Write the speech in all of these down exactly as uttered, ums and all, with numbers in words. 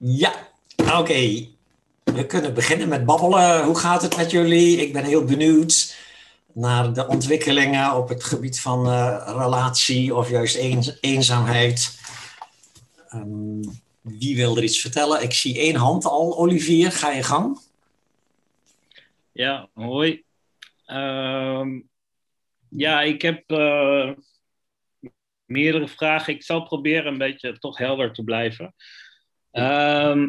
Ja, oké. We kunnen beginnen met babbelen. Hoe gaat het met jullie? Ik ben heel benieuwd naar de ontwikkelingen op het gebied van uh, relatie of juist eens- eenzaamheid. Um, wie wil er iets vertellen? Ik zie één hand al. Olivier, ga je gang. Ja, hoi. Uh, ja, ik heb uh, meerdere vragen. Ik zal proberen een beetje toch helder te blijven. Uh,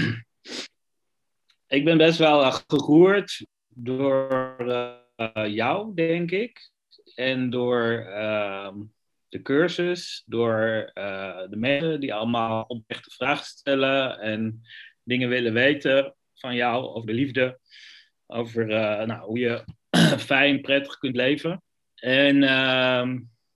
ik ben best wel uh, geroerd door uh, jou, denk ik. En door uh, de cursus, door uh, de mensen die allemaal oprechte vragen stellen en dingen willen weten van jou over de liefde. Over uh, nou, hoe je fijn, prettig kunt leven. En uh,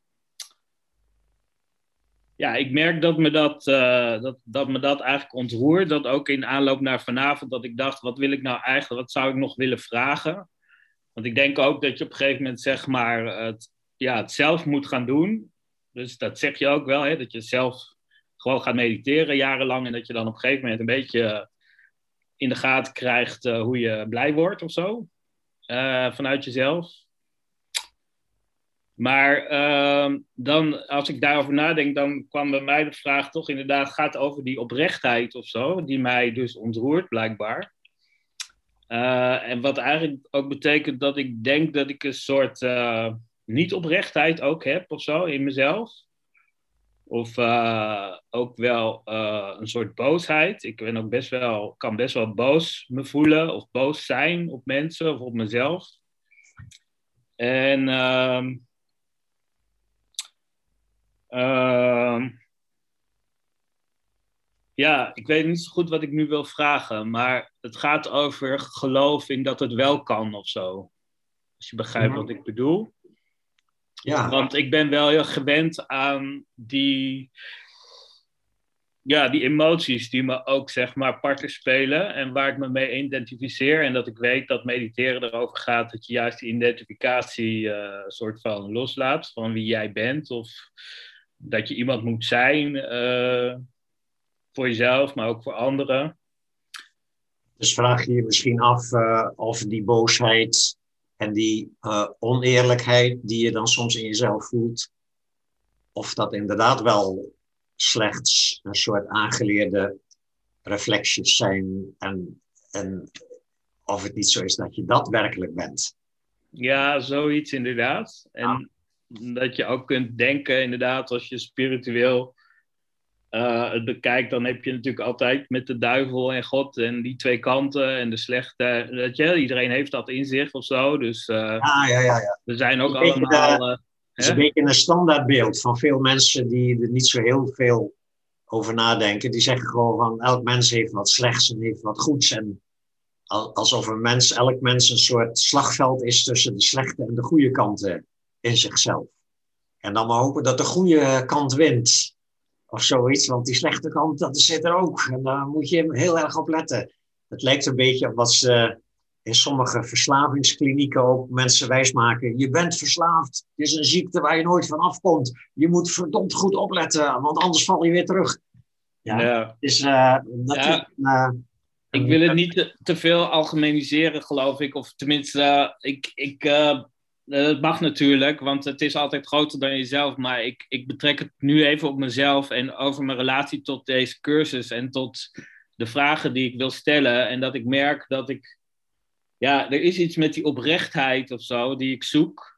ja, ik merk dat me dat, uh, dat, dat me dat eigenlijk ontroert. Dat ook in aanloop naar vanavond, dat ik dacht, wat wil ik nou eigenlijk, wat zou ik nog willen vragen? Want ik denk ook dat je op een gegeven moment, zeg maar, het, ja, het zelf moet gaan doen. Dus dat zeg je ook wel, hè, dat je zelf gewoon gaat mediteren jarenlang. En dat je dan op een gegeven moment een beetje in de gaten krijgt uh, hoe je blij wordt of zo. Uh, vanuit jezelf. Maar uh, dan, als ik daarover nadenk, dan kwam bij mij de vraag toch inderdaad, gaat over die oprechtheid of zo, die mij dus ontroert blijkbaar. Uh, en wat eigenlijk ook betekent dat ik denk dat ik een soort uh, niet-oprechtheid ook heb of zo in mezelf. Of uh, ook wel uh, een soort boosheid. Ik ben ook best wel, kan best wel boos me voelen of boos zijn op mensen of op mezelf. En uh, uh, ja, ik weet niet zo goed wat ik nu wil vragen, maar het gaat over geloof in dat het wel kan of zo. Als je begrijpt wat ik bedoel. Ja. Want ik ben wel heel gewend aan die, ja, die emoties die me ook, zeg maar, parten spelen en waar ik me mee identificeer. En dat ik weet dat mediteren erover gaat dat je juist die identificatie uh, soort van loslaat van wie jij bent. Of dat je iemand moet zijn uh, voor jezelf, maar ook voor anderen. Dus vraag je je misschien af uh, of die boosheid en die uh, oneerlijkheid die je dan soms in jezelf voelt, of dat inderdaad wel slechts een soort aangeleerde reflexjes zijn en, en of het niet zo is dat je dat werkelijk bent. Ja, zoiets inderdaad. En ja. Dat je ook kunt denken inderdaad als je spiritueel uh, het bekijkt, dan heb je natuurlijk altijd met de duivel en God en die twee kanten en de slechte, weet je, iedereen heeft dat in zich of zo. Dus uh, ja, ja, ja, ja. we zijn ook allemaal... De, uh, het is een beetje een standaardbeeld van veel mensen die er niet zo heel veel over nadenken. Die zeggen gewoon van elk mens heeft wat slechts en heeft wat goeds. En alsof een mens, elk mens een soort slagveld is tussen de slechte en de goede kanten in zichzelf. En dan maar hopen dat de goede kant wint. Of zoiets, want die slechte kant, dat zit er ook. En daar moet je heel erg op letten. Het lijkt een beetje op wat ze in sommige verslavingsklinieken ook mensen wijsmaken. Je bent verslaafd. Het is een ziekte waar je nooit van afkomt. Je moet verdomd goed opletten, want anders val je weer terug. Ja, ja. Dus, uh, dat ja. is, uh, ik wil het niet te, te veel algemeniseren, geloof ik. Of tenminste, uh, ik... ik uh... Het mag natuurlijk, want het is altijd groter dan jezelf. Maar ik, ik betrek het nu even op mezelf en over mijn relatie tot deze cursus. En tot de vragen die ik wil stellen. En dat ik merk dat ik... Ja, er is iets met die oprechtheid of zo die ik zoek.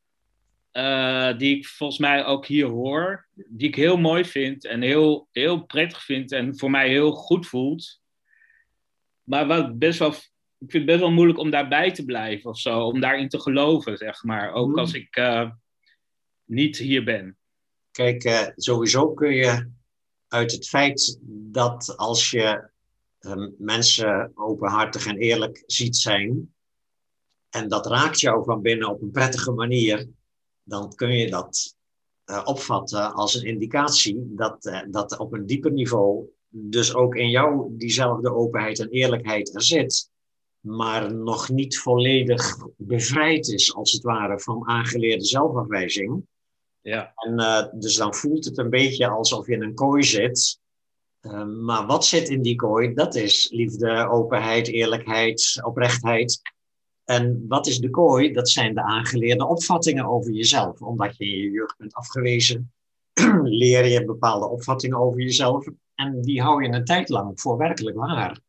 Uh, die ik volgens mij ook hier hoor. Die ik heel mooi vind en heel, heel prettig vind. En voor mij heel goed voelt. Maar wat best wel... Ik vind het best wel moeilijk om daarbij te blijven of zo. Om daarin te geloven, zeg maar. Ook als ik uh, niet hier ben. Kijk, uh, sowieso kun je uit het feit dat als je uh, mensen openhartig en eerlijk ziet zijn, en dat raakt jou van binnen op een prettige manier, dan kun je dat uh, opvatten als een indicatie dat, uh, dat op een dieper niveau dus ook in jou diezelfde openheid en eerlijkheid er zit, maar nog niet volledig bevrijd is, als het ware, van aangeleerde zelfafwijzing. Ja. En uh, dus dan voelt het een beetje alsof je in een kooi zit, Uh, maar wat zit in die kooi? Dat is liefde, openheid, eerlijkheid, oprechtheid. En wat is de kooi? Dat zijn de aangeleerde opvattingen over jezelf. Omdat je in je jeugd bent afgewezen, leer je bepaalde opvattingen over jezelf. En die hou je een tijd lang voor werkelijk waar.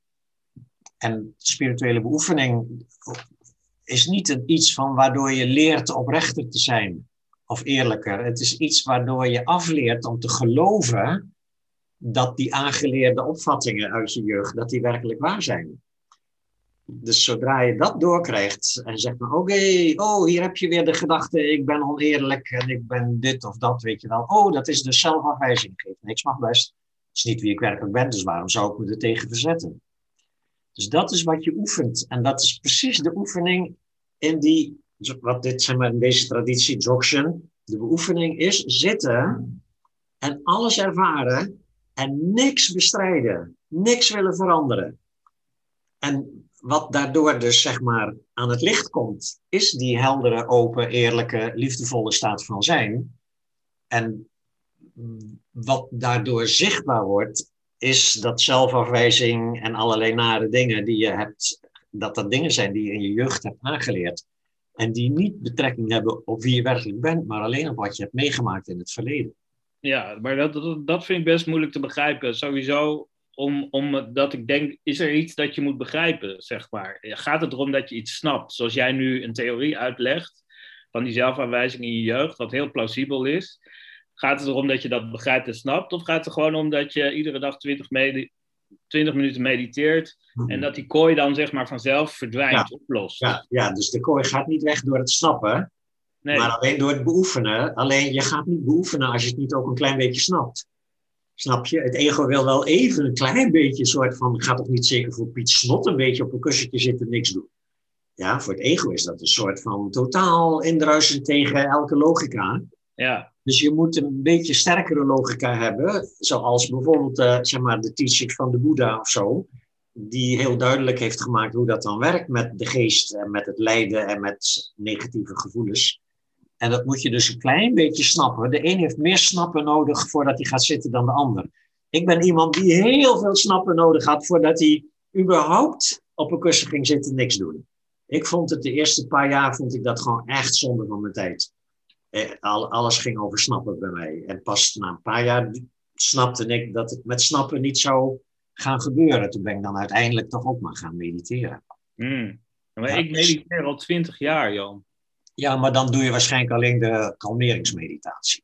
En spirituele beoefening is niet een iets van waardoor je leert oprechter te zijn of eerlijker. Het is iets waardoor je afleert om te geloven dat die aangeleerde opvattingen uit je jeugd, dat die werkelijk waar zijn. Dus zodra je dat doorkrijgt en zegt maar, oké, okay, oh, hier heb je weer de gedachte, ik ben oneerlijk en ik ben dit of dat, weet je wel. Oh, dat is de zelfafwijzing. Geeft niks, mag best. Het is niet wie ik werkelijk ben, dus waarom zou ik me er tegen verzetten? Dus dat is wat je oefent. En dat is precies de oefening in die, wat dit zeg maar in deze traditie, Dzogchen, de beoefening is zitten en alles ervaren en niks bestrijden, niks willen veranderen. En wat daardoor dus zeg maar aan het licht komt, is die heldere, open, eerlijke, liefdevolle staat van zijn. En wat daardoor zichtbaar wordt, is dat zelfafwijzing en allerlei nare dingen die je hebt, dat dat dingen zijn die je in je jeugd hebt aangeleerd. En die niet betrekking hebben op wie je werkelijk bent, maar alleen op wat je hebt meegemaakt in het verleden. Ja, maar dat, dat, dat vind ik best moeilijk te begrijpen. Sowieso, om, omdat ik denk, is er iets dat je moet begrijpen, zeg maar. Gaat het erom dat je iets snapt? Zoals jij nu een theorie uitlegt van die zelfafwijzing in je jeugd, wat heel plausibel is. Gaat het erom dat je dat begrijpt en snapt? Of gaat het er gewoon om dat je iedere dag twintig, medi- twintig minuten mediteert mm-hmm. en dat die kooi dan zeg maar vanzelf verdwijnt, ja. oplost? Ja, ja, dus de kooi gaat niet weg door het snappen, nee. Maar alleen door het beoefenen. Alleen je gaat niet beoefenen als je het niet ook een klein beetje snapt. Snap je? Het ego wil wel even een klein beetje soort van, ik ga toch niet zeker voor Piet Snot een beetje op een kussentje zitten, niks doen. Ja, voor het ego is dat een soort van totaal indruisen tegen elke logica. Ja. Dus je moet een beetje sterkere logica hebben, zoals bijvoorbeeld uh, zeg maar de teaching van de Boeddha of zo, die heel duidelijk heeft gemaakt hoe dat dan werkt met de geest en met het lijden en met negatieve gevoelens. En dat moet je dus een klein beetje snappen. De een heeft meer snappen nodig voordat hij gaat zitten dan de ander. Ik ben iemand die heel veel snappen nodig had voordat hij überhaupt op een kussen ging zitten niks doen. Ik vond het de eerste paar jaar vond ik dat gewoon echt zonde van mijn tijd. Eh, alles ging over snappen bij mij. En pas na een paar jaar snapte ik dat het met snappen niet zou gaan gebeuren. Toen ben ik dan uiteindelijk toch ook maar gaan mediteren. Mm. Maar ja, ik mediteer al twintig jaar, Jan. Ja, maar dan doe je waarschijnlijk alleen de kalmeringsmeditatie.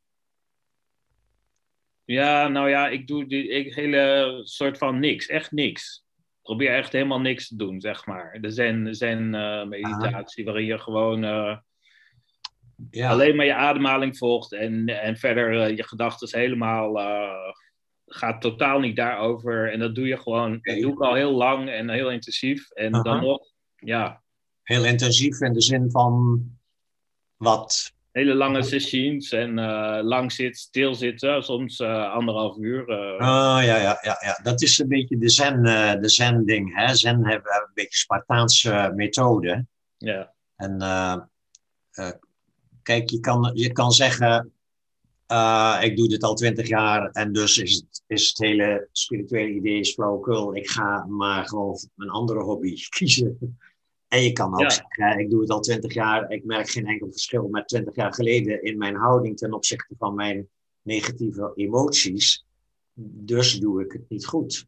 Ja, nou ja, ik doe die ik, hele soort van niks. Echt niks. Ik probeer echt helemaal niks te doen, zeg maar. De zen, zen uh, meditatie, ah. waarin je gewoon uh, ja. alleen maar je ademhaling volgt. En, en verder uh, je gedachten helemaal... Uh, gaat totaal niet daarover. En dat doe je gewoon... Dat doe ik al heel lang en heel intensief. En uh-huh. dan nog, ja... Heel intensief in de zin van... Wat? Hele lange sessions en uh, lang zitten, stilzitten, soms uh, anderhalf uur. Uh. Oh, ja, ja, ja, ja, dat is een beetje de zen, uh, de zen ding. Hè? Zen hebben een beetje Spartaanse uh, methode. Ja. En uh, uh, kijk, je kan, je kan zeggen, uh, ik doe dit al twintig jaar en dus is het, is het hele spirituele idee is flauwekul. Ik ga maar gewoon een andere hobby kiezen. En je kan ook ja. zeggen, ik doe het al twintig jaar, ik merk geen enkel verschil met twintig jaar geleden in mijn houding ten opzichte van mijn negatieve emoties. Dus doe ik het niet goed.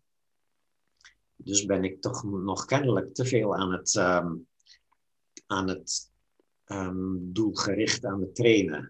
Dus ben ik toch nog kennelijk te veel aan het, um, aan het um, doelgericht aan het trainen.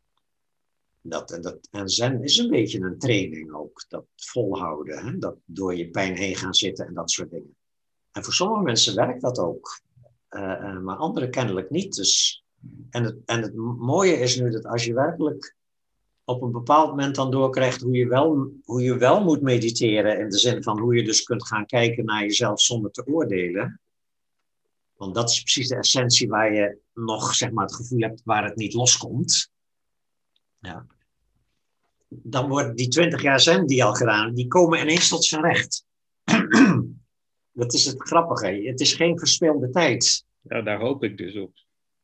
Dat, dat, en zen is een beetje een training ook, dat volhouden, hè? Dat door je pijn heen gaan zitten en dat soort dingen. En voor sommige mensen werkt dat ook. Uh, uh, maar anderen kennelijk niet. Dus, en, het, en het mooie is nu dat als je werkelijk op een bepaald moment dan doorkrijgt hoe je, wel, hoe je wel moet mediteren, in de zin van hoe je dus kunt gaan kijken naar jezelf zonder te oordelen. Want dat is precies de essentie waar je nog zeg maar, het gevoel hebt waar het niet loskomt. Ja. Dan worden die twintig jaar zen die al gedaan, die komen ineens tot zijn recht. Dat is het grappige. Het is geen verspilde tijd. Ja, daar hoop ik dus op.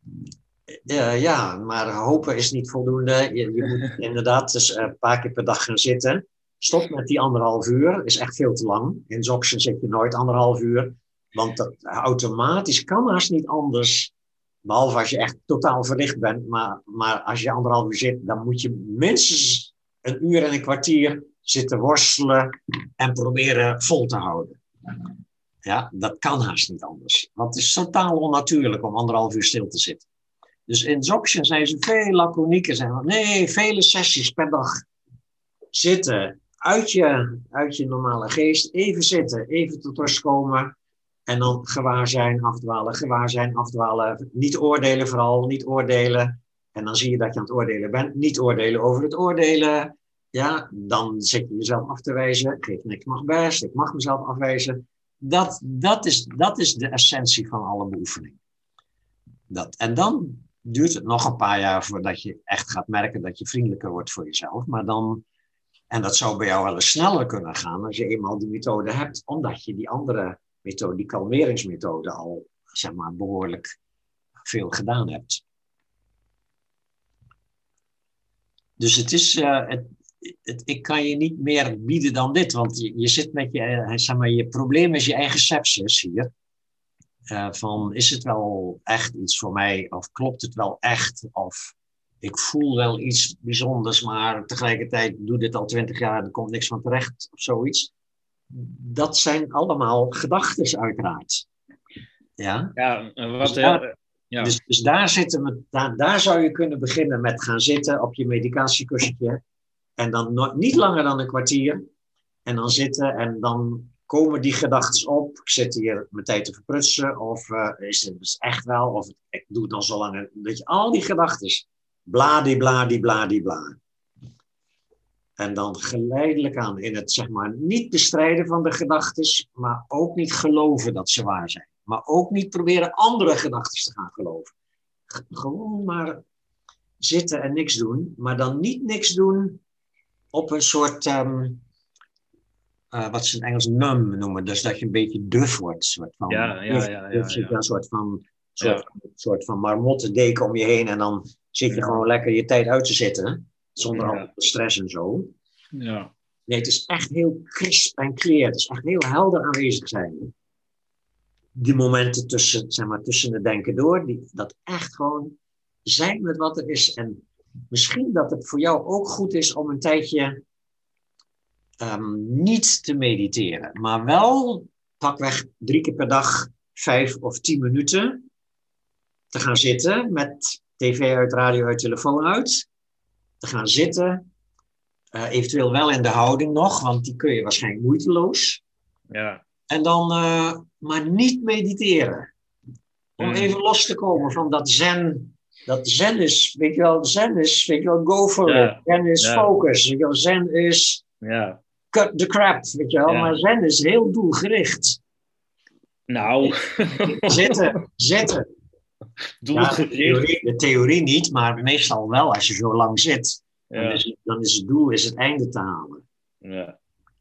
Uh, ja, maar hopen is niet voldoende. Je, je moet inderdaad dus een paar keer per dag gaan zitten. Stop met die anderhalf uur, is echt veel te lang. In Zoxen zit je nooit anderhalf uur, want dat automatisch kan haast niet anders. Behalve als je echt totaal verlicht bent, maar, maar als je anderhalf uur zit, dan moet je minstens een uur en een kwartier zitten worstelen en proberen vol te houden. Ja, dat kan haast niet anders. Want het is totaal onnatuurlijk om anderhalf uur stil te zitten. Dus in Dzogchen zijn ze veel laconieker. Zijn van, nee, vele sessies per dag. Zitten, uit je, uit je normale geest, even zitten, even tot rust komen. En dan gewaar zijn, afdwalen, gewaar zijn, afdwalen. Niet oordelen vooral, niet oordelen. En dan zie je dat je aan het oordelen bent. Niet oordelen over het oordelen. Ja, dan zit je jezelf af te wijzen. Geef niks mag best, ik mag mezelf afwijzen. Dat, dat, is, dat is de essentie van alle beoefening. Dat. En dan duurt het nog een paar jaar voordat je echt gaat merken dat je vriendelijker wordt voor jezelf. Maar dan, en dat zou bij jou wel eens sneller kunnen gaan als je eenmaal die methode hebt, omdat je die andere methode, die kalmeringsmethode, al zeg maar behoorlijk veel gedaan hebt. Dus het is, uh, het, het, ik kan je niet meer bieden dan dit, want je, je zit met je, uh, zeg maar, je probleem is je eigen sepsis hier. Uh, van, is het wel echt iets voor mij, of klopt het wel echt, of ik voel wel iets bijzonders, maar tegelijkertijd doe dit al twintig jaar, er komt niks van terecht, of zoiets. Dat zijn allemaal gedachten uiteraard. Ja, ja, wat dus, heel, daar, ja. dus, dus daar, zitten we, daar, daar zou je kunnen beginnen met gaan zitten op je medicatiekussentje. En dan no, niet langer dan een kwartier. En dan zitten en dan komen die gedachten op. Ik zit hier mijn tijd te verprutsen. Of uh, is het dus echt wel? Of ik doe het al zo lang. Dat je al die gedachten. Bladibladibladibla. En dan geleidelijk aan in het, zeg maar, niet bestrijden van de gedachten, maar ook niet geloven dat ze waar zijn. Maar ook niet proberen andere gedachten te gaan geloven. G- gewoon maar zitten en niks doen, maar dan niet niks doen op een soort, um, uh, wat ze in Engels numb noemen, dus dat je een beetje duf wordt. Soort van, Ja, ja, ja, ja, dus je ja. een soort van, soort, Ja. van, soort van marmotten deken om je heen en dan zit je Ja. gewoon lekker je tijd uit te zitten. Zonder Ja. al de stress en zo. Ja. Nee, het is echt heel crisp en clear. Het is echt heel helder aanwezig zijn. Die momenten tussen, zeg maar, tussen het denken door. Die, dat echt gewoon zijn met wat er is. En misschien dat het voor jou ook goed is om een tijdje um, niet te mediteren. Maar wel pakweg drie keer per dag vijf of tien minuten te gaan zitten. Met tv uit, radio uit, telefoon uit. Te gaan zitten. Uh, eventueel wel in de houding nog, want die kun je waarschijnlijk moeiteloos. Ja. En dan uh, maar niet mediteren. Om mm. even los te komen van dat zen. Dat zen is, weet je wel, zen is, weet je wel, go for ja. it. Zen is ja. focus. Weet je wel, zen is ja. cut the crap, weet je wel. Ja. Maar zen is heel doelgericht. Nou. Zitten, zitten. Doelgericht. Ja, de, theorie, de theorie niet, maar meestal wel als je zo lang zit. Ja. Dan, is, dan is het doel is het einde te halen. Ja.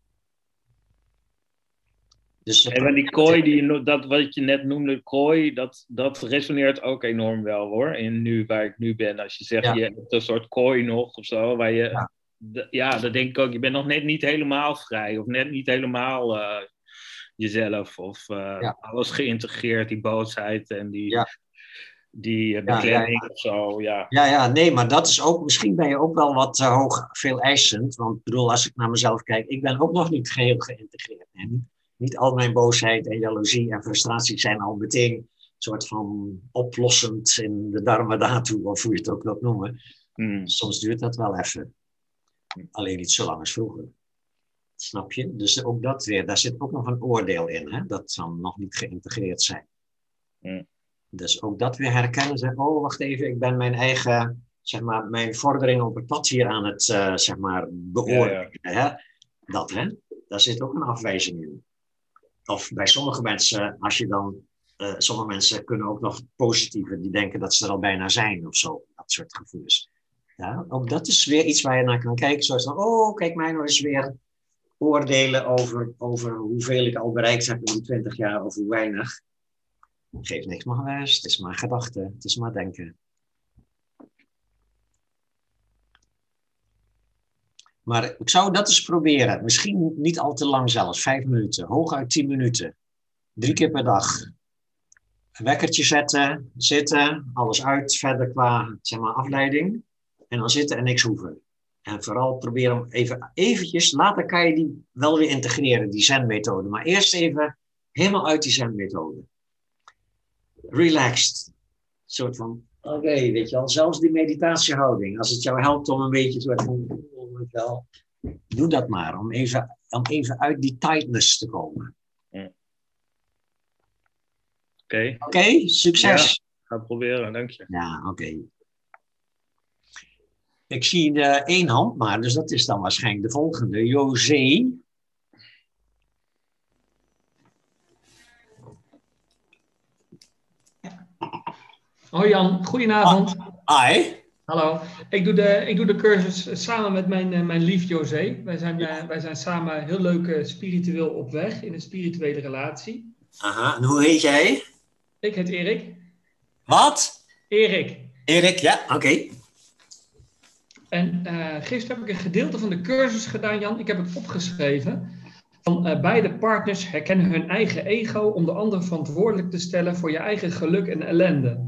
Dus en hey, die kooi, die, dat wat je net noemde, kooi, dat, dat resoneert ook enorm wel hoor. En nu waar ik nu ben, als je zegt, ja. je hebt een soort kooi nog of zo, waar je, ja, d- ja dat denk ik ook, je bent nog net niet helemaal vrij, of net niet helemaal uh, jezelf, of uh, ja. alles geïntegreerd, die boosheid en die... Ja. Die uh, beklemming ja, ja, ja. of zo, ja. Ja, ja, nee, maar dat is ook... Misschien ben je ook wel wat uh, hoog, veel eisend. Want ik bedoel, als ik naar mezelf kijk... Ik ben ook nog niet geheel geïntegreerd. Hè? Niet, niet al mijn boosheid en jaloezie en frustratie zijn al meteen... een soort van oplossend in de dharma dhatu, of hoe je het ook wilt noemen. Hmm. Soms duurt dat wel even. Alleen niet zo lang als vroeger. Snap je? Dus ook dat weer, daar zit ook nog een oordeel in. Hè? Dat dan nog niet geïntegreerd zijn. Hmm. Dus ook dat weer herkennen. Zeggen, oh, wacht even, ik ben mijn eigen, zeg maar, mijn vordering op het pad hier aan het, uh, zeg maar, beoordelen. Ja, ja. Hè? Dat, hè? Daar zit ook een afwijzing in. Of bij sommige mensen, als je dan, uh, sommige mensen kunnen ook nog positieve, die denken dat ze er al bijna zijn of zo. Dat soort gevoelens. Ja, ook dat is weer iets waar je naar kan kijken. Zoals dan, oh, kijk mij nou eens weer oordelen over, over hoeveel ik al bereikt heb in die twintig jaar of hoe weinig. Geeft niks maar wijs, het is maar gedachte, het is maar denken. Maar ik zou dat eens proberen. Misschien niet al te lang zelfs. Vijf minuten. Hooguit tien minuten. Drie keer per dag. Een wekkertje zetten. Zitten. Alles uit. Verder qua zeg maar, afleiding. En dan zitten en niks hoeven. En vooral proberen om even eventjes. Later kan je die wel weer integreren. Die zen-methode. Maar eerst even helemaal uit die zen-methode. Relaxed. Een soort van. Oké, okay, weet je wel. Zelfs die meditatiehouding. Als het jou helpt om een beetje soort van. Wel, doe dat maar, om even, om even uit die tightness te komen. Ja. Oké. Okay. Oké, okay, succes. Ja, ga proberen, dank je. Ja, oké. Okay. Ik zie de één hand maar, dus dat is dan waarschijnlijk de volgende. José. Hoi Jan, goedenavond. Ah, hi. Hallo, ik doe, de, ik doe de cursus samen met mijn, mijn lief José. Wij zijn, ja. uh, wij zijn samen heel leuk uh, spiritueel op weg in een spirituele relatie. Aha, en hoe heet jij? Ik heet Erik. Wat? Erik. Erik, ja, oké. Okay. En uh, gisteren heb ik een gedeelte van de cursus gedaan, Jan. Ik heb het opgeschreven. Van uh, beide partners herkennen hun eigen ego om de ander verantwoordelijk te stellen voor je eigen geluk en ellende.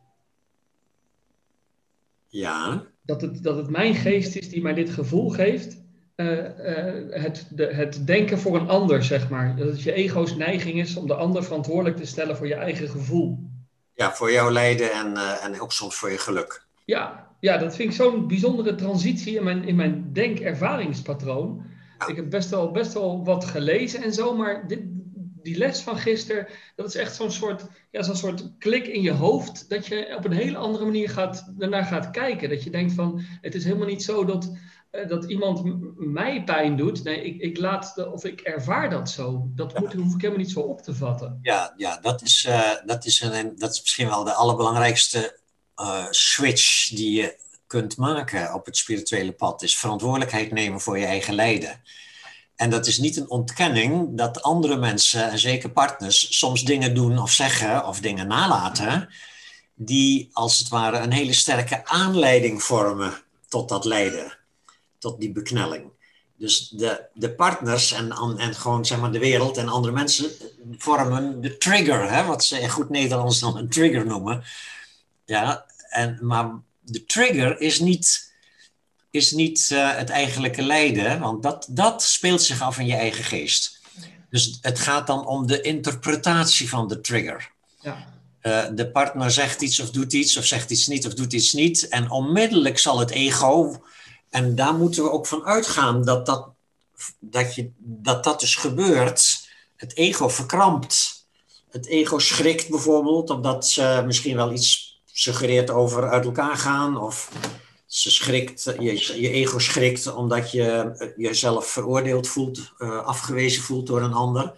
Ja. Dat het, dat het mijn geest is die mij dit gevoel geeft. Uh, uh, het, de, het denken voor een ander, zeg maar. Dat het je ego's neiging is om de ander verantwoordelijk te stellen voor je eigen gevoel. Ja, voor jouw lijden en, uh, en ook soms voor je geluk. Ja, ja, dat vind ik zo'n bijzondere transitie in mijn, in mijn denkervaringspatroon. Ja. Ik heb best wel, best wel wat gelezen en zo, maar dit, die les van gisteren, dat is echt zo'n soort, ja, zo'n soort klik in je hoofd, dat je op een hele andere manier gaat, daarnaar gaat kijken. Dat je denkt van, het is helemaal niet zo dat, uh, dat iemand m- mij pijn doet. Nee, ik, ik laat, de, of ik ervaar dat zo. Dat ja. moet, hoef ik helemaal niet zo op te vatten. Ja, ja dat, is, uh, dat, is een, dat is misschien wel de allerbelangrijkste uh, switch die je kunt maken op het spirituele pad. Is verantwoordelijkheid nemen voor je eigen lijden. En dat is niet een ontkenning dat andere mensen, en zeker partners, soms dingen doen of zeggen of dingen nalaten, die als het ware een hele sterke aanleiding vormen tot dat lijden, tot die beknelling. Dus de, de partners en, en gewoon zeg maar de wereld en andere mensen vormen de trigger, hè, wat ze in goed Nederlands dan een trigger noemen. Ja, en, maar de trigger is niet... is niet uh, het eigenlijke lijden, want dat, dat speelt zich af in je eigen geest. Dus het gaat dan om de interpretatie van de trigger. Ja. Uh, de partner zegt iets of doet iets, of zegt iets niet of doet iets niet. En onmiddellijk zal het ego, en daar moeten we ook van uitgaan dat dat, dat, je, dat, dat dus gebeurt. Het ego verkrampt. Het ego schrikt bijvoorbeeld, omdat ze misschien wel iets suggereert over uit elkaar gaan, of... Ze schrikt, je, je ego schrikt omdat je jezelf veroordeeld voelt, uh, afgewezen voelt door een ander.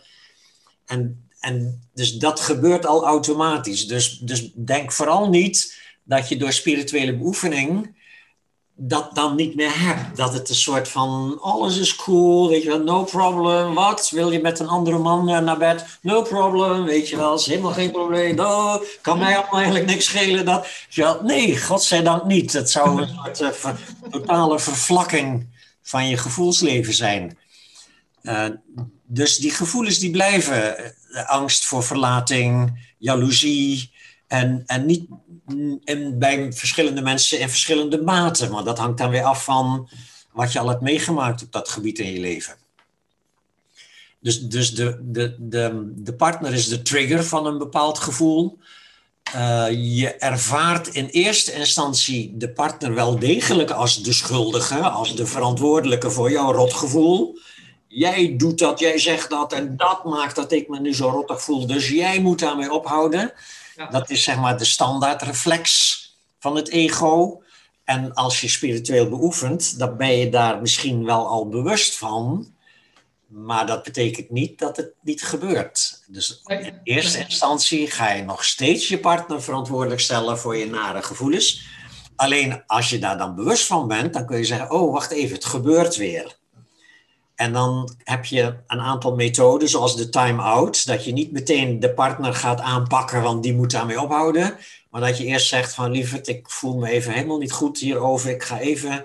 En, en dus dat gebeurt al automatisch. Dus, dus denk vooral niet dat je door spirituele beoefening dat dan niet meer hebt. Dat het een soort van, alles is cool, weet je wel, no problem. Wat, wil je met een andere man naar bed? No problem, weet je wel, is helemaal geen probleem. No, kan mij allemaal eigenlijk niks schelen. Dat. Ja, nee, godzijdank niet. Het zou een soort uh, ver, totale vervlakking van je gevoelsleven zijn. Uh, dus die gevoelens die blijven. Uh, angst voor verlating, jaloezie en, en niet... En bij verschillende mensen in verschillende maten. Maar dat hangt dan weer af van wat je al hebt meegemaakt op dat gebied in je leven. Dus, dus de, de, de, de partner is de trigger van een bepaald gevoel. Uh, je ervaart in eerste instantie de partner wel degelijk als de schuldige, als de verantwoordelijke voor jouw rotgevoel. Jij doet dat, jij zegt dat en dat maakt dat ik me nu zo rottig voel. Dus jij moet daarmee ophouden. Ja. Dat is zeg maar de standaardreflex van het ego. En als je spiritueel beoefent, dan ben je daar misschien wel al bewust van. Maar dat betekent niet dat het niet gebeurt. Dus in eerste instantie ga je nog steeds je partner verantwoordelijk stellen voor je nare gevoelens. Alleen als je daar dan bewust van bent, dan kun je zeggen, oh wacht even, het gebeurt weer. En dan heb je een aantal methoden, zoals de time-out. Dat je niet meteen de partner gaat aanpakken, want die moet daarmee ophouden. Maar dat je eerst zegt van, lieverd, ik voel me even helemaal niet goed hierover. Ik ga even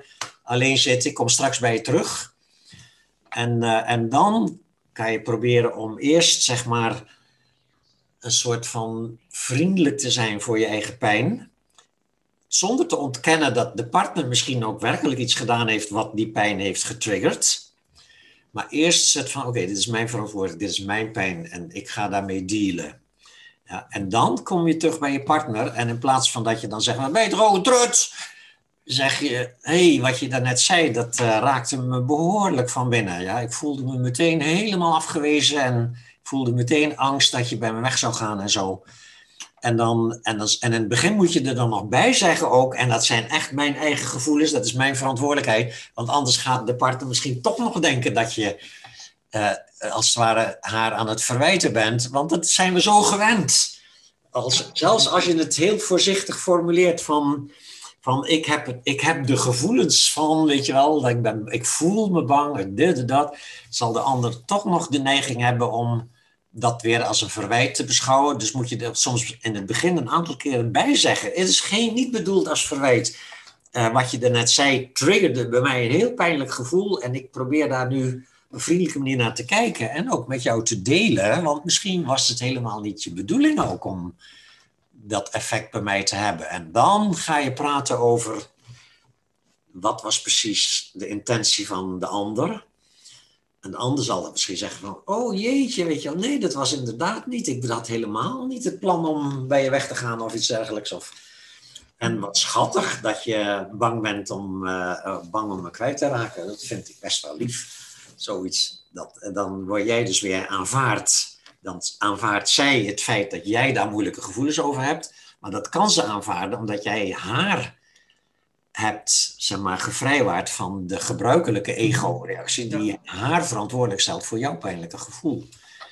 alleen zitten. Ik kom straks bij je terug. En, uh, en dan kan je proberen om eerst, zeg maar, een soort van vriendelijk te zijn voor je eigen pijn. Zonder te ontkennen dat de partner misschien ook werkelijk iets gedaan heeft wat die pijn heeft getriggerd. Maar eerst het van, oké, okay, dit is mijn verantwoordelijkheid, dit is mijn pijn en ik ga daarmee dealen. Ja, en dan kom je terug bij je partner en in plaats van dat je dan zegt, maar ben je toch ook trut? Zeg je, hé, hey, wat je daarnet zei, dat uh, raakte me behoorlijk van binnen. Ja? Ik voelde me meteen helemaal afgewezen en ik voelde meteen angst dat je bij me weg zou gaan en zo. En, dan, en, dan, en in het begin moet je er dan nog bij zeggen ook, en dat zijn echt mijn eigen gevoelens, dat is mijn verantwoordelijkheid, want anders gaat de partner misschien toch nog denken dat je uh, als het ware haar aan het verwijten bent, want dat zijn we zo gewend. Als, zelfs als je het heel voorzichtig formuleert van, van ik, heb, ik heb de gevoelens van, weet je wel, dat ik, ben, ik voel me bang, dit en dat, zal de ander toch nog de neiging hebben om dat weer als een verwijt te beschouwen. Dus moet je er soms in het begin een aantal keren bij zeggen. Het is geen, niet bedoeld als verwijt. Uh, wat je daarnet zei, triggerde bij mij een heel pijnlijk gevoel. En ik probeer daar nu op een vriendelijke manier naar te kijken. En ook met jou te delen. Want misschien was het helemaal niet je bedoeling ook om dat effect bij mij te hebben. En dan ga je praten over wat was precies de intentie van de ander. En de ander zal dan misschien zeggen van, oh jeetje, weet je wel, nee, dat was inderdaad niet. Ik had helemaal niet het plan om bij je weg te gaan of iets dergelijks. Of... En wat schattig dat je bang bent om, uh, bang om me kwijt te raken. Dat vind ik best wel lief. Zoiets. Dat, dan word jij dus weer aanvaard. Dan aanvaardt zij het feit dat jij daar moeilijke gevoelens over hebt. Maar dat kan ze aanvaarden omdat jij haar hebt, zeg maar, gevrijwaard van de gebruikelijke ego-reactie die ja. haar verantwoordelijk stelt voor jouw pijnlijke gevoel.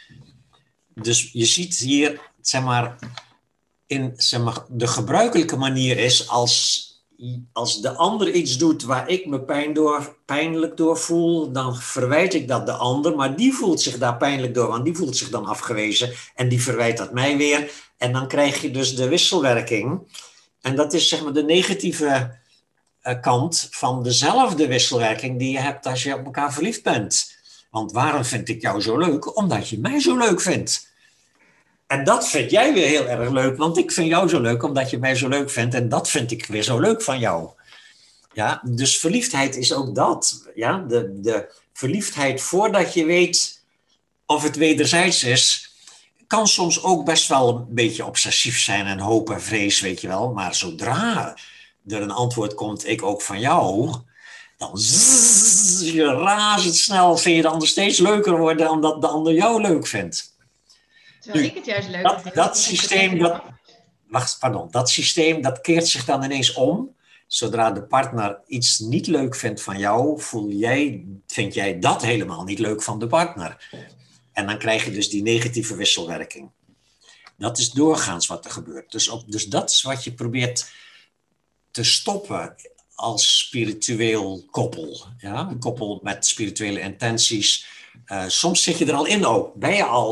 Dus je ziet hier, zeg maar, in, zeg maar, de gebruikelijke manier is als, als de ander iets doet waar ik me pijn door, pijnlijk door voel, dan verwijt ik dat de ander, maar die voelt zich daar pijnlijk door, want die voelt zich dan afgewezen en die verwijt dat mij weer. En dan krijg je dus de wisselwerking. En dat is, zeg maar, de negatieve kant van dezelfde wisselwerking die je hebt als je op elkaar verliefd bent. Want waarom vind ik jou zo leuk? Omdat je mij zo leuk vindt. En dat vind jij weer heel erg leuk, want ik vind jou zo leuk omdat je mij zo leuk vindt en dat vind ik weer zo leuk van jou. Ja, dus verliefdheid is ook dat. Ja, de, de verliefdheid voordat je weet of het wederzijds is, kan soms ook best wel een beetje obsessief zijn en hoop en vrees, weet je wel. Maar zodra er een antwoord komt, ik ook van jou, dan zzz, je razendsnel vind je de ander steeds leuker worden omdat de ander jou leuk vindt. Terwijl nu, ik het juist leuk dat, vind. Dat systeem, dat, wacht, pardon, dat systeem, dat keert zich dan ineens om. Zodra de partner iets niet leuk vindt van jou, voel jij, vind jij dat helemaal niet leuk van de partner. En dan krijg je dus die negatieve wisselwerking. Dat is doorgaans wat er gebeurt. Dus, op, dus dat is wat je probeert te stoppen als spiritueel koppel. Ja? Een koppel met spirituele intenties. Uh, soms zit je er al in ook. Ben je al...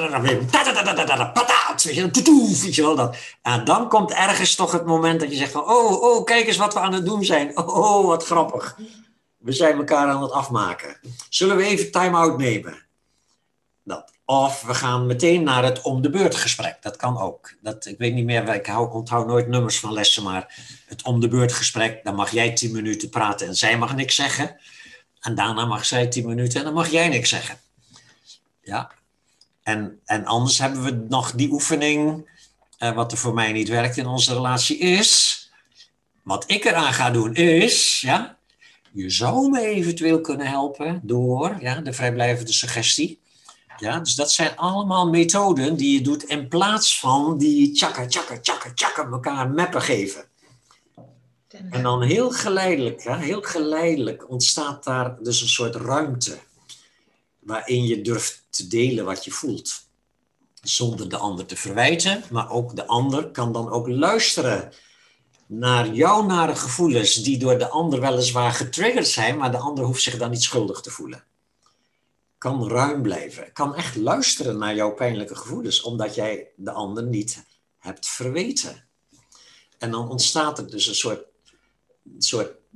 Weet je wel dat. En dan komt ergens toch het moment dat je zegt van... Oh, oh, kijk eens wat we aan het doen zijn. Oh, oh, wat grappig. We zijn elkaar aan het afmaken. Zullen we even time-out nemen? Dat. Of we gaan meteen naar het om de beurt gesprek. Dat kan ook. Dat, ik weet niet meer, ik hou, onthoud nooit nummers van lessen, maar het om de beurt gesprek, dan mag jij tien minuten praten en zij mag niks zeggen. En daarna mag zij tien minuten en dan mag jij niks zeggen. Ja. En, en anders hebben we nog die oefening, eh, wat er voor mij niet werkt in onze relatie is, wat ik eraan ga doen is, ja, je zou me eventueel kunnen helpen door, ja, de vrijblijvende suggestie. Ja, dus dat zijn allemaal methoden die je doet in plaats van die tjaka, tjaka, tjaka, tjaka, elkaar meppen geven. En dan heel geleidelijk, ja, heel geleidelijk ontstaat daar dus een soort ruimte waarin je durft te delen wat je voelt. Zonder de ander te verwijten, maar ook de ander kan dan ook luisteren naar jouw nare gevoelens die door de ander weliswaar getriggerd zijn, maar de ander hoeft zich dan niet schuldig te voelen. Kan ruim blijven, kan echt luisteren naar jouw pijnlijke gevoelens, omdat jij de ander niet hebt verweten. En dan ontstaat er dus een soort, een soort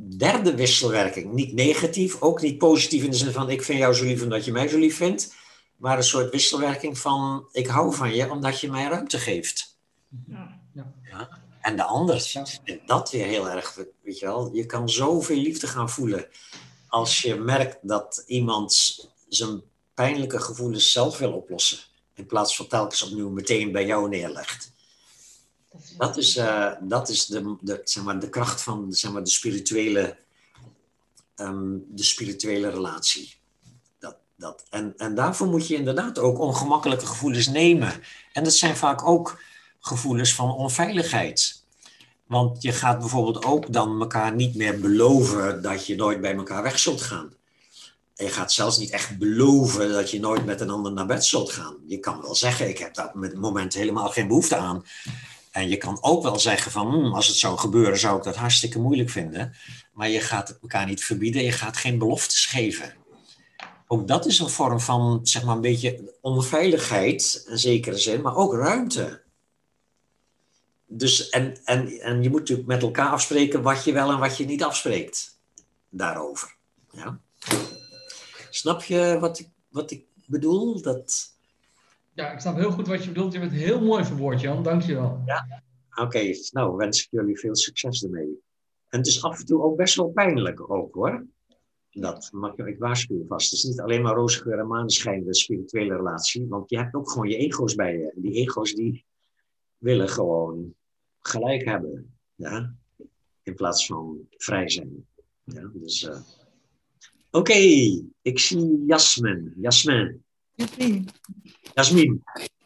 derde wisselwerking. Niet negatief, ook niet positief in de zin van ik vind jou zo lief omdat je mij zo lief vindt. Maar een soort wisselwerking van ik hou van je omdat je mij ruimte geeft. Ja, ja. Ja? En de ander vindt dat weer heel erg, weet je wel. Je kan zoveel liefde gaan voelen als je merkt dat iemand zijn pijnlijke gevoelens zelf wil oplossen. In plaats van telkens opnieuw meteen bij jou neerlegt. Dat is, uh, dat is de, de, zeg maar, de kracht van zeg maar, de, spirituele, um, de spirituele relatie. Dat, dat. En, en daarvoor moet je inderdaad ook ongemakkelijke gevoelens nemen. En dat zijn vaak ook gevoelens van onveiligheid. Want je gaat bijvoorbeeld ook dan elkaar niet meer beloven dat je nooit bij elkaar weg zult gaan. En je gaat zelfs niet echt beloven dat je nooit met een ander naar bed zult gaan. Je kan wel zeggen, ik heb daar op het moment helemaal geen behoefte aan. En je kan ook wel zeggen van, hmm, als het zou gebeuren, zou ik dat hartstikke moeilijk vinden. Maar je gaat het elkaar niet verbieden, je gaat geen beloftes geven. Ook dat is een vorm van, zeg maar, een beetje onveiligheid, in zekere zin, maar ook ruimte. Dus, en, en, en je moet natuurlijk met elkaar afspreken wat je wel en wat je niet afspreekt daarover. Ja? Snap je wat ik, wat ik bedoel? Dat... Ja, ik snap heel goed wat je bedoelt. Je bent heel mooi verwoord, Jan. Dank je wel. Ja, oké. Okay. Nou, wens ik jullie veel succes ermee. En het is af en toe ook best wel pijnlijk ook, hoor. Dat mag ik waarschuw je vast. Het is niet alleen maar roze geur en maneschijn, de spirituele relatie. Want je hebt ook gewoon je ego's bij je. En die ego's die willen gewoon gelijk hebben. Ja? In plaats van vrij zijn. Ja, dus... Uh... Oké, okay. Ik zie Jasmin. Jasmin. Jasmin. Jasmin.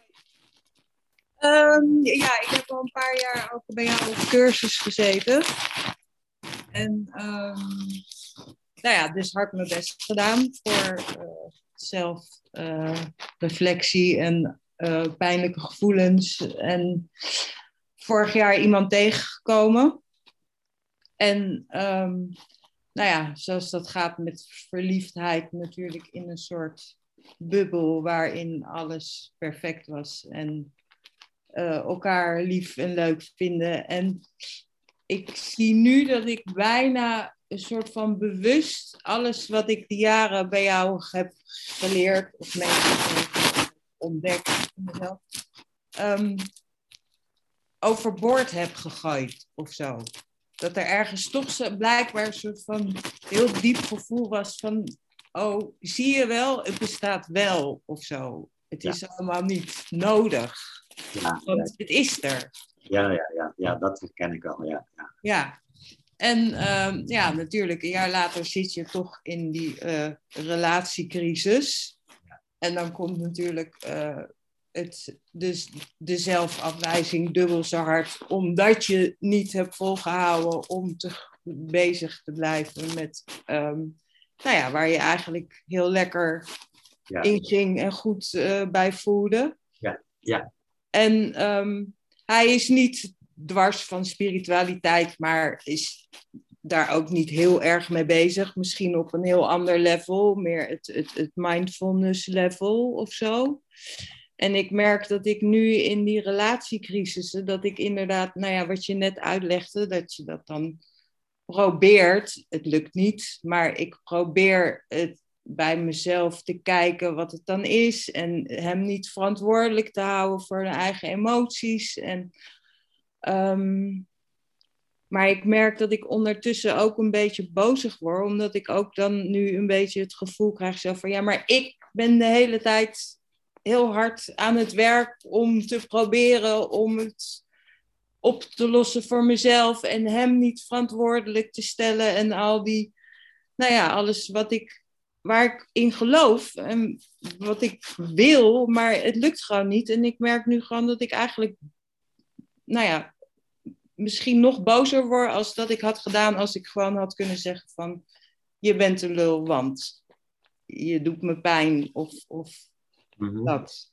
Um, ja, ik heb al een paar jaar ook bij jou op cursus gezeten. En um, nou ja, dus hard mijn best gedaan voor uh, zelfreflectie uh, en uh, pijnlijke gevoelens. En vorig jaar iemand tegengekomen. En um, nou ja, zoals dat gaat met verliefdheid natuurlijk in een soort bubbel waarin alles perfect was. En uh, elkaar lief en leuk vinden. En ik zie nu dat ik bijna een soort van bewust alles wat ik die jaren bij jou heb geleerd of meegemaakt, ontdekt in mezelf, um, overboord heb gegooid of zo. Dat er ergens toch blijkbaar een soort van heel diep gevoel was van, oh, zie je wel, het bestaat wel of zo. Het is ja. allemaal niet nodig. Ja, want ja. het is er. Ja, ja, ja, ja, dat herken ik al, ja. Ja, ja. En um, ja, natuurlijk, een jaar later zit je toch in die uh, relatiecrisis. Ja. En dan komt natuurlijk uh, het, dus de zelfafwijzing dubbel zo hard, omdat je niet hebt volgehouden om te, bezig te blijven met, um, nou ja, waar je eigenlijk heel lekker ja. in ging en goed uh, bij voelde. Ja, ja. En um, hij is niet dwars van spiritualiteit, maar is daar ook niet heel erg mee bezig. Misschien op een heel ander level, meer het, het, het mindfulness level of zo. En ik merk dat ik nu in die relatiecrisissen, dat ik inderdaad, nou ja, wat je net uitlegde, dat je dat dan probeert. Het lukt niet, maar ik probeer het bij mezelf te kijken wat het dan is en hem niet verantwoordelijk te houden voor zijn eigen emoties. En, um, maar ik merk dat ik ondertussen ook een beetje bozig word, omdat ik ook dan nu een beetje het gevoel krijg zo van, ja, maar ik ben de hele tijd heel hard aan het werk om te proberen om het op te lossen voor mezelf en hem niet verantwoordelijk te stellen en al die, nou ja, alles wat ik, waar ik in geloof en wat ik wil, maar het lukt gewoon niet. En ik merk nu gewoon dat ik eigenlijk, nou ja, misschien nog bozer word als dat ik had gedaan als ik gewoon had kunnen zeggen van, je bent een lul, want je doet me pijn of, of mm-hmm. dat.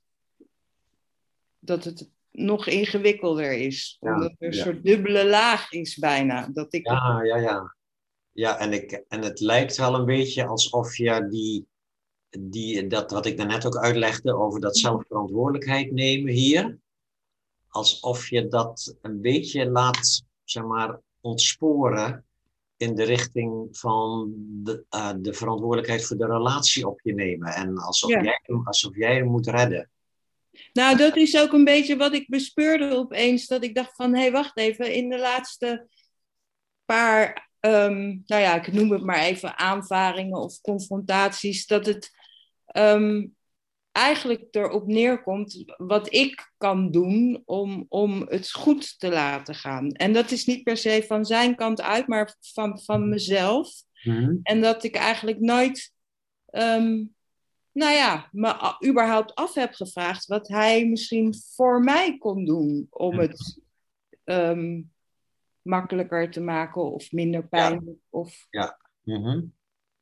Dat het nog ingewikkelder is. Ja, omdat er een ja. soort dubbele laag is bijna. Dat ik ja, het... ja, ja. Ja, en, ik, en het lijkt wel een beetje alsof je die, die, dat wat ik daarnet ook uitlegde over dat zelfverantwoordelijkheid nemen hier, alsof je dat een beetje laat, zeg maar, ontsporen in de richting van de, uh, de verantwoordelijkheid voor de relatie op je nemen. En alsof, Ja. jij, alsof jij hem moet redden. Nou, dat is ook een beetje wat ik bespeurde opeens. Dat ik dacht van, hé, hey, wacht even. In de laatste paar, um, nou ja, ik noem het maar even aanvaringen of confrontaties. Dat het um, eigenlijk erop neerkomt wat ik kan doen om, om het goed te laten gaan. En dat is niet per se van zijn kant uit, maar van, van mezelf. Mm-hmm. En dat ik eigenlijk nooit... Um, nou ja, me überhaupt af heb gevraagd wat hij misschien voor mij kon doen om het um, makkelijker te maken of minder pijnlijk. Ja. Of... Ja. Mm-hmm.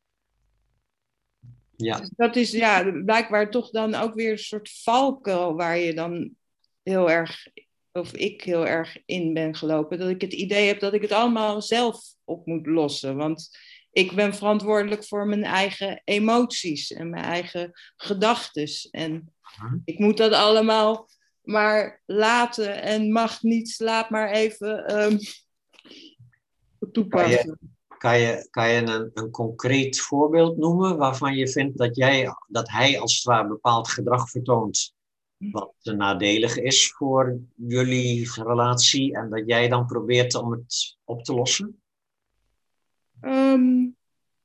Ja. Dus dat is ja, blijkbaar toch dan ook weer een soort valkuil waar je dan heel erg, of ik heel erg in ben gelopen. Dat ik het idee heb dat ik het allemaal zelf op moet lossen. Want ik ben verantwoordelijk voor mijn eigen emoties en mijn eigen gedachtes. En ik moet dat allemaal maar laten en mag niet, laat maar even um, toepassen. Kan je, kan je, kan je een, een concreet voorbeeld noemen waarvan je vindt dat, jij, dat hij als het ware bepaald gedrag vertoont wat nadelig is voor jullie relatie en dat jij dan probeert om het op te lossen? Um,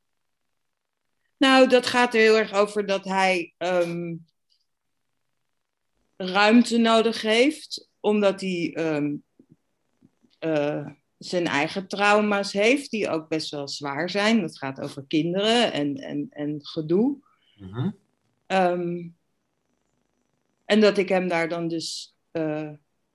nou, dat gaat er heel erg over dat hij um, ruimte nodig heeft, omdat hij um, uh, zijn eigen trauma's heeft, die ook best wel zwaar zijn. Dat gaat over kinderen en, en, en gedoe. Mm-hmm. Um, en dat ik hem daar dan dus uh,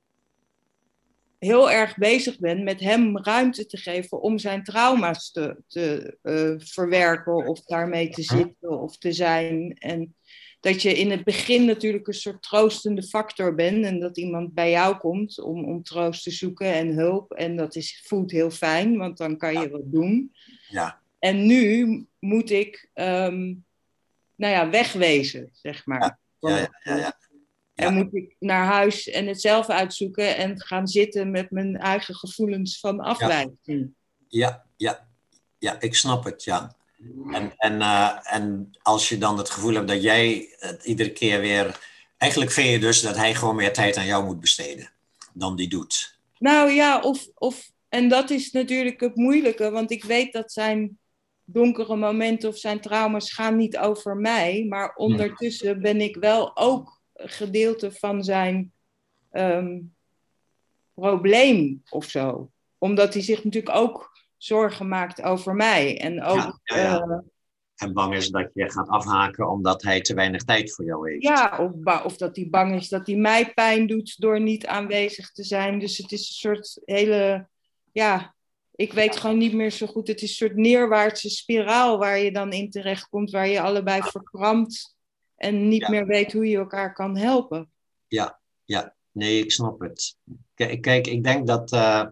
heel erg bezig ben met hem ruimte te geven om zijn trauma's te, te uh, verwerken of daarmee te zitten of te zijn. En dat je in het begin natuurlijk een soort troostende factor bent en dat iemand bij jou komt om, om troost te zoeken en hulp. En dat is, voelt heel fijn, want dan kan je wat doen. Ja. En nu moet ik um, nou ja, wegwezen, zeg maar. Ja, ja, ja, ja. Ja. En moet ik naar huis en het zelf uitzoeken en gaan zitten met mijn eigen gevoelens van afwijzing. Ja, ja, ja, ik snap het, ja. En, en, uh, en als je dan het gevoel hebt dat jij het iedere keer weer... Eigenlijk vind je dus dat hij gewoon meer tijd aan jou moet besteden dan die doet. Nou ja, of, of, en dat is natuurlijk het moeilijke, want ik weet dat zijn donkere momenten of zijn trauma's gaan niet over mij, maar ondertussen ben ik wel ook gedeelte van zijn um, probleem of zo. Omdat hij zich natuurlijk ook zorgen maakt over mij. En ook... Ja, ja, ja. Uh, en bang is dat je gaat afhaken omdat hij te weinig tijd voor jou heeft. Ja, of, ba- of dat hij bang is dat hij mij pijn doet door niet aanwezig te zijn. Dus het is een soort hele... Ja, ik weet gewoon niet meer zo goed. Het is een soort neerwaartse spiraal waar je dan in terechtkomt, waar je allebei verkrampt en niet ja. meer weet hoe je elkaar kan helpen. Ja, ja. Nee, ik snap het. Kijk, kijk ik denk dat, uh,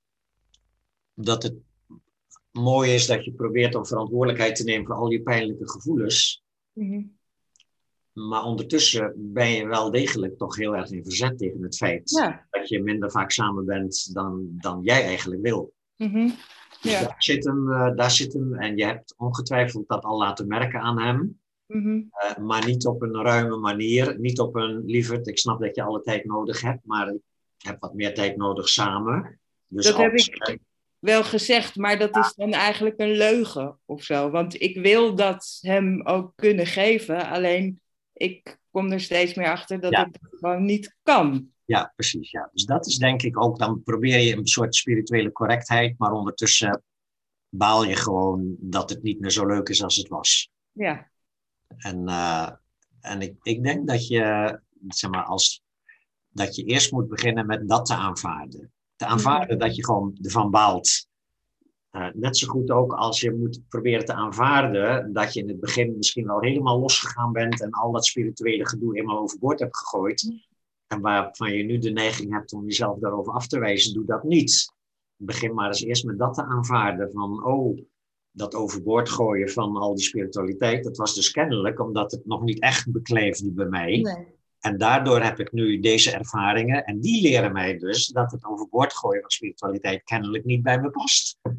dat het mooi is dat je probeert om verantwoordelijkheid te nemen voor al je pijnlijke gevoelens. Mm-hmm. Maar ondertussen ben je wel degelijk toch heel erg in verzet tegen het feit ja. dat je minder vaak samen bent dan, dan jij eigenlijk wil. Mm-hmm. Dus ja. daar, zit hem, uh, daar zit hem en je hebt ongetwijfeld dat al laten merken aan hem. Mm-hmm. Uh, maar niet op een ruime manier. Niet op een, lieverd, ik snap dat je alle tijd nodig hebt, maar ik heb wat meer tijd nodig samen. Dus dat als, heb ik wel gezegd, maar dat is dan eigenlijk een leugen of zo. Want ik wil dat hem ook kunnen geven, alleen ik kom er steeds meer achter dat ja. ik dat gewoon niet kan. Ja, precies. Ja. Dus dat is denk ik ook, dan probeer je een soort spirituele correctheid, maar ondertussen baal je gewoon dat het niet meer zo leuk is als het was. Ja. En, uh, en ik, ik denk dat je, zeg maar, als, dat je eerst moet beginnen met dat te aanvaarden. Te aanvaarden dat je gewoon ervan baalt. Uh, net zo goed ook als je moet proberen te aanvaarden dat je in het begin misschien wel helemaal losgegaan bent en al dat spirituele gedoe helemaal overboord hebt gegooid. En waarvan je nu de neiging hebt om jezelf daarover af te wijzen, doe dat niet. Begin maar eens eerst met dat te aanvaarden van, oh, dat overboord gooien van al die spiritualiteit, dat was dus kennelijk omdat het nog niet echt bekleefde bij mij. Nee. En daardoor heb ik nu deze ervaringen en die leren mij dus dat het overboord gooien van spiritualiteit kennelijk niet bij me past.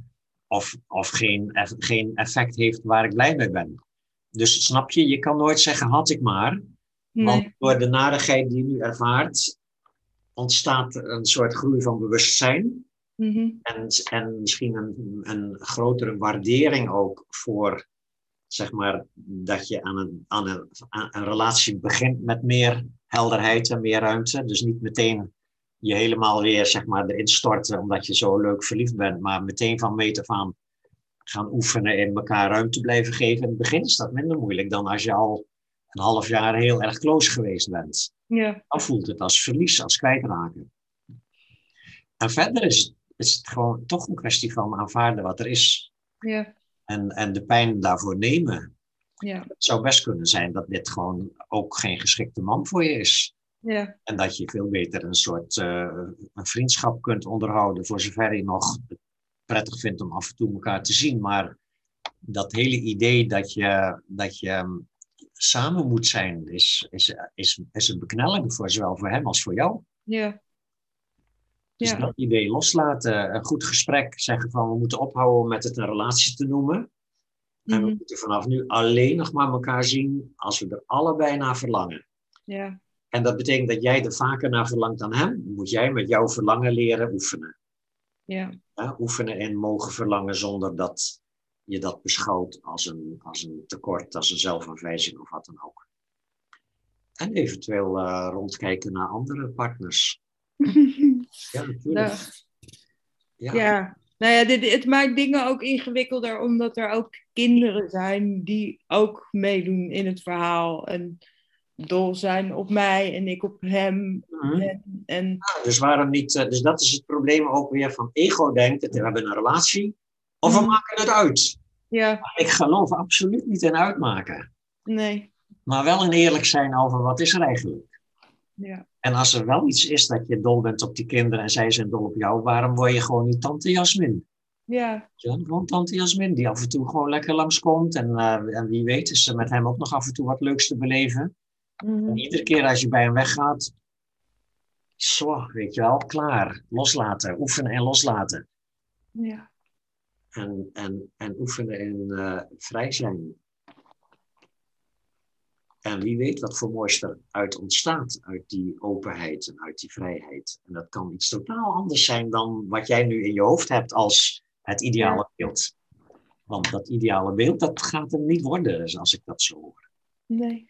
of, of geen, eff, geen effect heeft waar ik blij mee ben. Dus snap je, je kan nooit zeggen had ik maar. Nee. Want door de narigheid die je nu ervaart, ontstaat er een soort groei van bewustzijn. Mm-hmm. En, en misschien een, een grotere waardering ook voor, zeg maar, dat je aan een, aan, een, aan een relatie begint met meer helderheid en meer ruimte. Dus niet meteen je helemaal weer, zeg maar, erin storten omdat je zo leuk verliefd bent, maar meteen van meet af aan gaan oefenen en elkaar ruimte blijven geven. In het begin is dat minder moeilijk dan als je al een half jaar heel erg close geweest bent. Ja. Dan voelt het als verlies, als kwijtraken. En verder is, is het gewoon toch een kwestie van aanvaarden wat er is. Ja. En, en de pijn daarvoor nemen. Ja. Het zou best kunnen zijn dat dit gewoon ook geen geschikte man voor je is. Ja. En dat je veel beter een soort uh, een vriendschap kunt onderhouden, voor zover je nog het prettig vindt om af en toe elkaar te zien. Maar dat hele idee dat je, dat je um, samen moet zijn, is, is, is, is een beknelling voor zowel voor hem als voor jou. Ja. Dus ja. Dat idee loslaten, een goed gesprek, zeggen van we moeten ophouden met het een relatie te noemen. Mm-hmm. En we moeten vanaf nu alleen nog maar elkaar zien als we er allebei naar verlangen. Ja. En dat betekent dat jij er vaker naar verlangt dan hem. Moet jij met jouw verlangen leren oefenen. Ja. Ja, oefenen en mogen verlangen zonder dat je dat beschouwt als een, als een tekort, als een zelfaanwijzing of wat dan ook. En eventueel uh, rondkijken naar andere partners. Ja, natuurlijk. Nou, ja. ja, nou ja, dit, het maakt dingen ook ingewikkelder, omdat er ook kinderen zijn die ook meedoen in het verhaal. En dol zijn op mij en ik op hem. Mm-hmm. En, en... Ja, dus waarom niet? Dus dat is het probleem ook weer van ego denken. We hebben een relatie. Of we mm. maken het uit. Ja. Maar ik geloof absoluut niet in uitmaken. Nee. Maar wel in eerlijk zijn over wat is er eigenlijk. Ja. En als er wel iets is dat je dol bent op die kinderen en zij zijn dol op jou, waarom word je gewoon niet tante Jasmin? Ja. Ja, gewoon tante Jasmin die af en toe gewoon lekker langskomt. En, uh, en wie weet is er met hem ook nog af en toe wat leuks te beleven. Mm-hmm. En iedere keer als je bij hem weggaat, zo, weet je wel, klaar. Loslaten, oefenen en loslaten. Ja. En, en, en oefenen en uh, vrij zijn. En wie weet wat voor moois eruit ontstaat, uit die openheid en uit die vrijheid. En dat kan iets totaal anders zijn dan wat jij nu in je hoofd hebt als het ideale ja. beeld. Want dat ideale beeld, dat gaat hem niet worden, dus als ik dat zo hoor. Nee.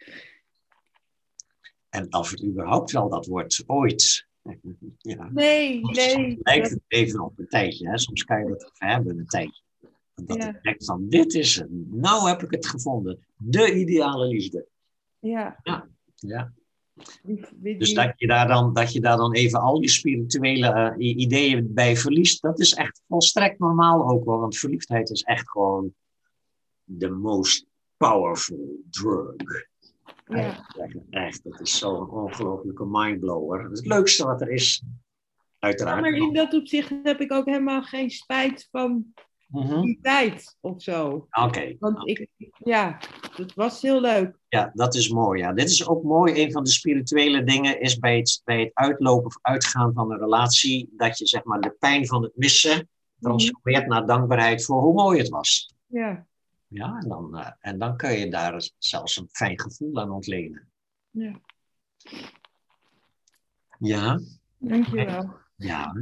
En of het überhaupt wel dat wordt, ooit. Ja. Nee, soms, nee. Soms lijkt het even op een tijdje, hè? Soms kan je dat even hebben, een tijdje. Dat ja. je denkt van, dit is het, nou heb ik het gevonden. De ideale liefde. Ja. Ja, ja. Die, die, dus dat je, daar dan, dat je daar dan even al je spirituele uh, ideeën bij verliest, dat is echt volstrekt normaal ook wel. Want verliefdheid is echt gewoon the most powerful drug. Ja. Echt, echt, dat is zo'n ongelofelijke mindblower. Dat is het leukste wat er is, uiteraard. Ja, maar in dat opzicht heb ik ook helemaal geen spijt van mm-hmm. die tijd of zo. Oké. Okay, Want okay. ik, ja, dat was heel leuk. Ja, dat is mooi. Ja. Dit is ook mooi. Een van de spirituele dingen is bij het, bij het uitlopen of uitgaan van een relatie, dat je zeg maar de pijn van het missen transformeert mm-hmm. naar dankbaarheid voor hoe mooi het was. Ja. Ja, en dan, uh, en dan kun je daar zelfs een fijn gevoel aan ontlenen. Ja. Ja. Dankjewel. Ja.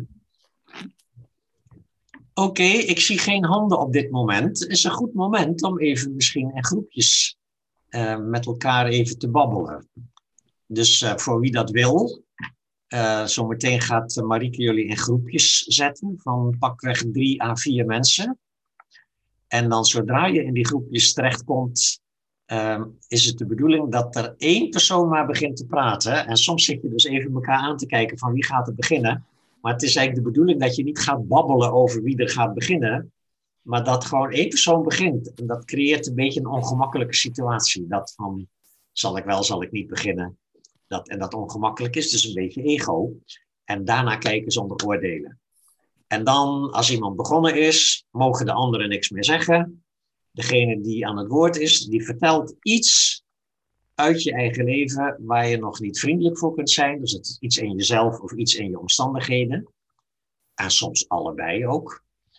Oké, okay, ik zie geen handen op dit moment. Het is een goed moment om even misschien in groepjes uh, met elkaar even te babbelen. Dus uh, voor wie dat wil, uh, zometeen gaat Marieke jullie in groepjes zetten van pakweg drie à vier mensen. En dan zodra je in die groepjes terechtkomt, uh, is het de bedoeling dat er één persoon maar begint te praten. En soms zit je dus even elkaar aan te kijken van wie gaat er beginnen. Maar het is eigenlijk de bedoeling dat je niet gaat babbelen over wie er gaat beginnen. Maar dat gewoon één persoon begint. En dat creëert een beetje een ongemakkelijke situatie. Dat van, zal ik wel, zal ik niet beginnen. Dat, en dat ongemakkelijk is dus een beetje ego. En daarna kijken zonder oordelen. En dan, als iemand begonnen is, mogen de anderen niks meer zeggen. Degene die aan het woord is, die vertelt iets uit je eigen leven waar je nog niet vriendelijk voor kunt zijn. Dus het is iets in jezelf of iets in je omstandigheden. En soms allebei ook.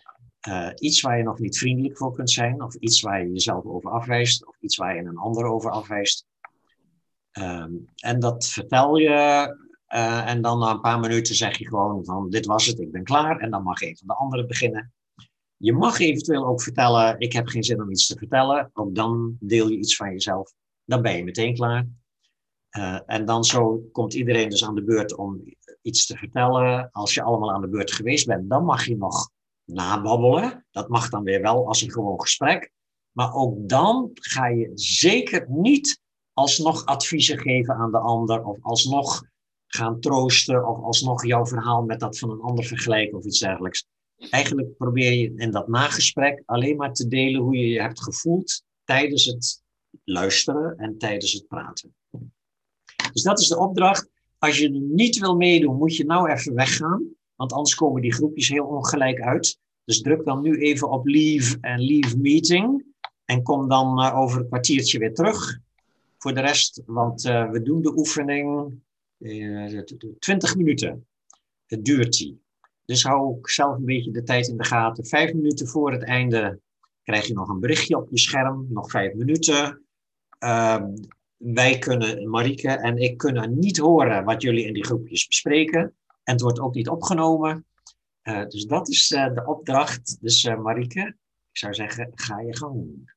Uh, iets waar je nog niet vriendelijk voor kunt zijn, of iets waar je jezelf over afwijst, of iets waar je een ander over afwijst. Um, en dat vertel je, uh, en dan na een paar minuten zeg je gewoon van dit was het, ik ben klaar, en dan mag een van de anderen beginnen. Je mag eventueel ook vertellen, ik heb geen zin om iets te vertellen, ook dan deel je iets van jezelf, dan ben je meteen klaar. Uh, en dan zo komt iedereen dus aan de beurt om iets te vertellen. Als je allemaal aan de beurt geweest bent, dan mag je nog nababbelen. Dat mag dan weer wel als een gewoon gesprek. Maar ook dan ga je zeker niet alsnog adviezen geven aan de ander, of alsnog gaan troosten, of alsnog jouw verhaal met dat van een ander vergelijken of iets dergelijks. Eigenlijk probeer je in dat nagesprek alleen maar te delen hoe je je hebt gevoeld tijdens het luisteren en tijdens het praten. Dus dat is de opdracht. Als je niet wil meedoen, moet je nou even weggaan. Want anders komen die groepjes heel ongelijk uit. Dus druk dan nu even op leave en leave meeting. En kom dan uh, over een kwartiertje weer terug. Voor de rest, want uh, we doen de oefening uh, twintig minuten. Het duurt die. Dus hou ook zelf een beetje de tijd in de gaten. Vijf minuten voor het einde krijg je nog een berichtje op je scherm. Nog vijf minuten. Uh, wij kunnen, Marieke en ik, kunnen niet horen wat jullie in die groepjes bespreken. En het wordt ook niet opgenomen. Uh, dus dat is uh, de opdracht. Dus uh, Marieke, ik zou zeggen, ga je gang.